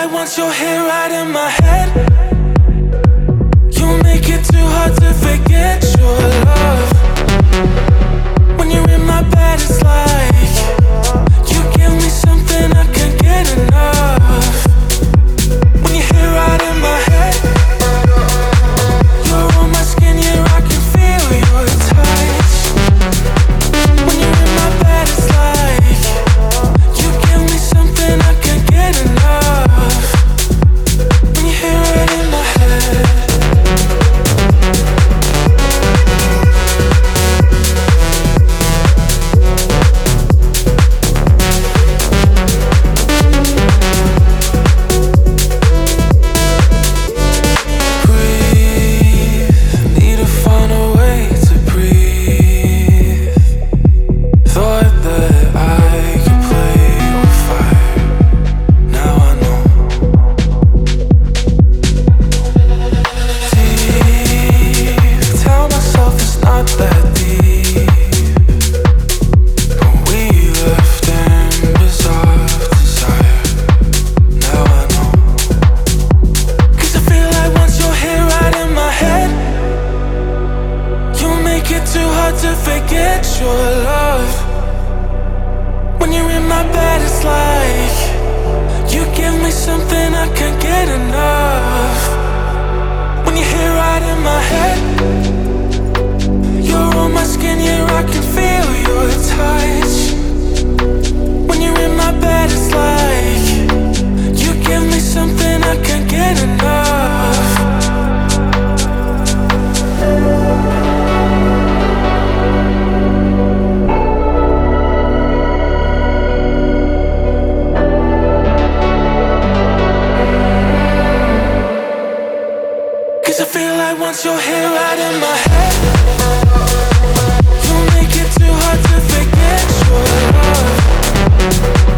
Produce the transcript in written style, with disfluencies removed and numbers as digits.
like once you're here right in my head, you make it too hard to forget your love. When you're in my bed, it's like you give me something I can't get enough. When you're here right in my head, you're on my skin, yeah, I can feel your touch. When you're in my bed, it's like you give me something I can't get enough. When you're here right in my head. Too hard to forget your love.